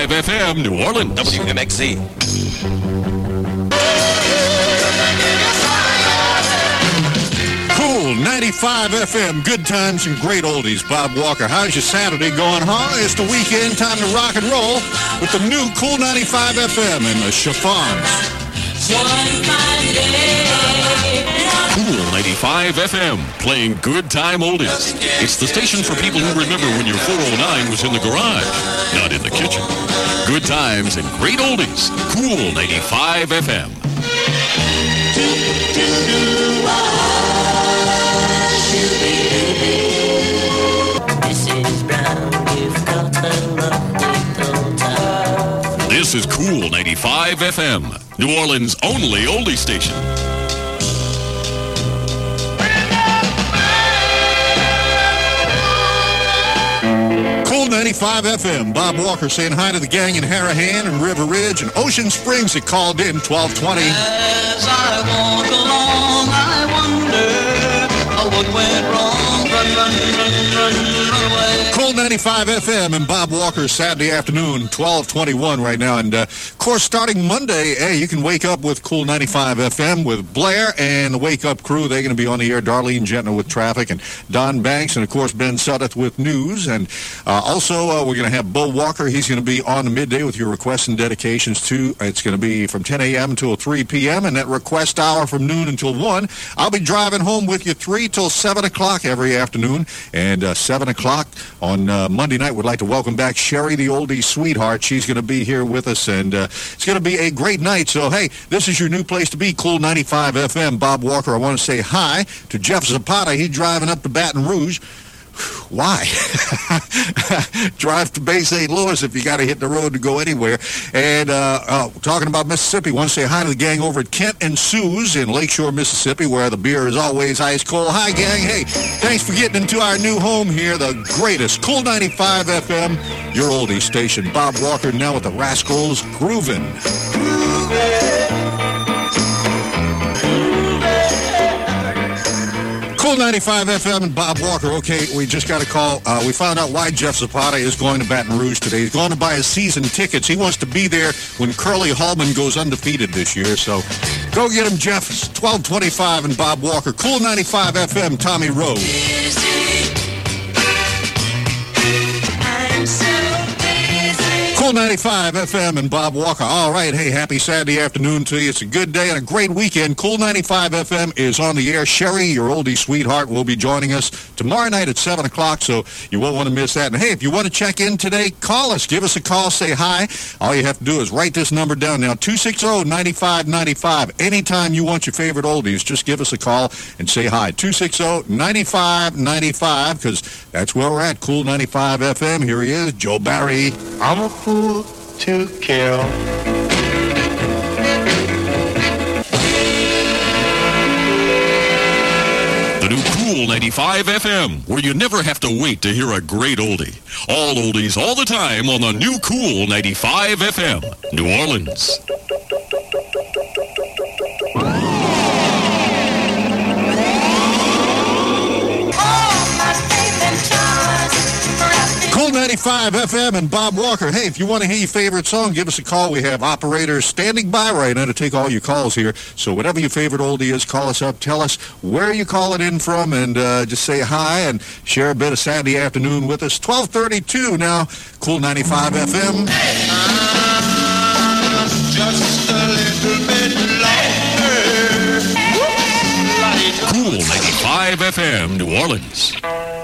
FM, New Orleans. WMXZ. Cool 95 FM, good times and great oldies. Bob Walker, how's your Saturday going, huh? It's the weekend, time to rock and roll with the new Cool 95 FM and the Chiffons. Cool 95 FM, playing good time oldies. It's the station for people who remember when your 409 was in the garage, not in the kitchen. Good times and great oldies. Cool 95 FM. This is Cool 95 FM, New Orleans' only oldie station. Cool 95 FM, Bob Walker saying hi to the gang in Harahan and River Ridge and Ocean Springs that called in 1220. As I walk along, I wonder what went wrong. Run away. Cool 95 FM and Bob Walker Saturday afternoon, 12:21 right now. And, of course, starting Monday, hey, you can wake up with Cool 95 FM with Blair and the Wake Up crew. They're going to be on the air. Darlene Gentner with traffic and Don Banks and, of course, Ben Suddeth with news. And also, we're going to have Bo Walker. He's going to be on the midday with your requests and dedications, too. It's going to be from 10 a.m. until 3 p.m. and that request hour from noon until 1. I'll be driving home with you 3 till 7 o'clock every afternoon. And 7 o'clock on Monday night, we'd like to welcome back Sherry, the oldie sweetheart. She's going to be here with us, and it's going to be a great night. So, hey, this is your new place to be, Cool 95 FM. Bob Walker, I want to say hi to Jeff Zapata. He's driving up to Baton Rouge. Why? Drive to Bay St. Louis if you got to hit the road to go anywhere. And talking about Mississippi, want to say hi to the gang over at Kent and Sue's in Lakeshore, Mississippi, where the beer is always ice cold. Hi, gang. Hey, thanks for getting into our new home here, the greatest Cool 95 FM, your oldie station. Bob Walker now with the Rascals Groovin'. Cool 95 FM and Bob Walker. Okay, we just got a call. We found out why Jeff Zapata is going to Baton Rouge today. He's going to buy his season tickets. He wants to be there when Curly Hallman goes undefeated this year. So go get him, Jeff. It's 12:25 and Bob Walker. Cool 95 FM, Tommy Rose. Cool 95 FM and Bob Walker. All right, hey, happy Saturday afternoon to you. It's a good day and a great weekend. Cool 95 FM is on the air. Sherry, your oldie sweetheart, will be joining us tomorrow night at 7 o'clock, so you won't want to miss that. And, hey, if you want to check in today, call us. Give us a call. Say hi. All you have to do is write this number down now, 260-9595. Anytime you want your favorite oldies, just give us a call and say hi. 260-9595, because that's where we're at. Cool 95 FM. Here he is, Joe Barry. I'm a fool to kill. The new Cool 95 FM, where you never have to wait to hear a great oldie. All oldies all the time on the new Cool 95 FM, New Orleans. Cool 95 FM and Bob Walker. Hey, if you want to hear your favorite song, give us a call. We have operators standing by right now to take all your calls here. So whatever your favorite oldie is, call us up. Tell us where you calling in from and just say hi and share a bit of Saturday afternoon with us. 12:32 now. Cool 95 FM. Just a little bit longer. Cool 95 FM, New Orleans.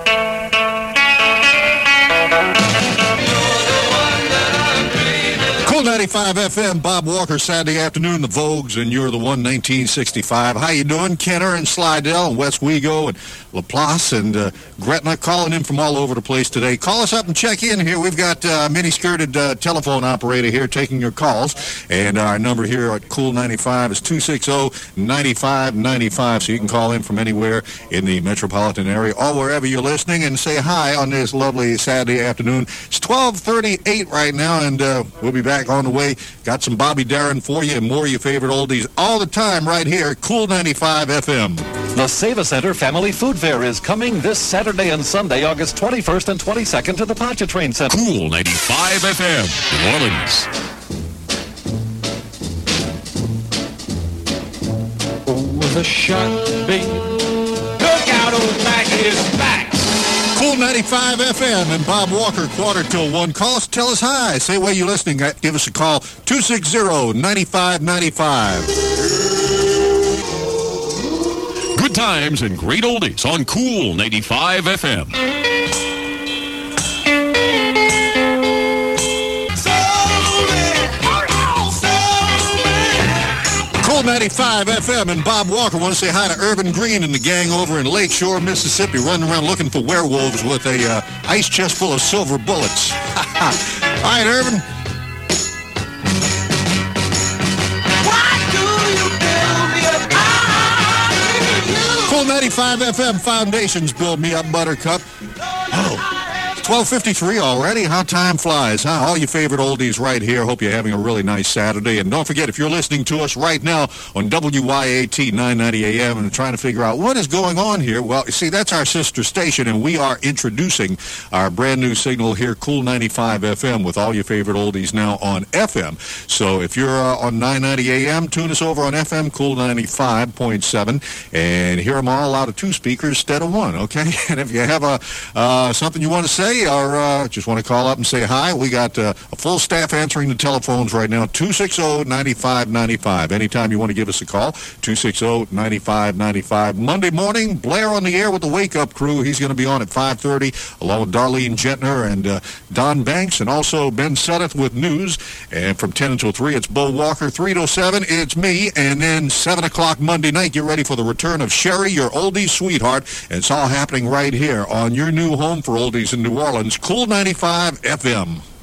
Cool 95 FM, Bob Walker, Saturday afternoon, the Vogues, and You're the One, 1965. How you doing? Kenner and Slidell and West Wego and LaPlace and Gretna calling in from all over the place today. Call us up and check in here. We've got a mini-skirted telephone operator here taking your calls, and our number here at Cool 95 is 260-9595, so you can call in from anywhere in the metropolitan area or wherever you're listening and say hi on this lovely Saturday afternoon. It's 12:38 right now, and we'll be back on the way. Got some Bobby Darin for you and more of your favorite oldies all the time right here at Cool 95 FM. The Save a Center Family Food Fair is coming this Saturday and Sunday, August 21st and 22nd to the Pontchartrain Center. Cool 95 FM, New Orleans. Oh, the shark, babe. Look out, old Mac is back. Cool 95 FM and Bob Walker, 1:45. Call us, tell us hi. Say where you're listening. Give us a call, 260-9595. Good times and great oldies on Cool 95 FM. Cool 95 FM and Bob Walker want to say hi to Irvin Green and the gang over in Lakeshore, Mississippi, running around looking for werewolves with a ice chest full of silver bullets. All right, Irvin. Cool 95 FM Foundations Build Me Up Buttercup. Oh. 12:53 already. How time flies, huh? All your favorite oldies right here. Hope you're having a really nice Saturday. And don't forget, if you're listening to us right now on WYAT 990 AM and trying to figure out what is going on here, well, you see, that's our sister station, and we are introducing our brand new signal here, Cool 95 FM, with all your favorite oldies now on FM. So if you're on 990 AM, tune us over on FM, Cool 95.7, and hear them all out of two speakers instead of one, okay? And if you have something you want to say, or just want to call up and say hi, we got a full staff answering the telephones right now, 260-9595. Anytime you want to give us a call, 260-9595. Monday morning, Blair on the air with the Wake Up Crew. He's going to be on at 5:30, along with Darlene Gentner and Don Banks, and also Ben Suddeth with news. And from 10 until 3, it's Bo Walker. 3 to 7, it's me. And then 7 o'clock Monday night, get ready for the return of Sherry, your oldies sweetheart. And it's all happening right here on your new home for oldies in New Orleans, Cool 95 FM.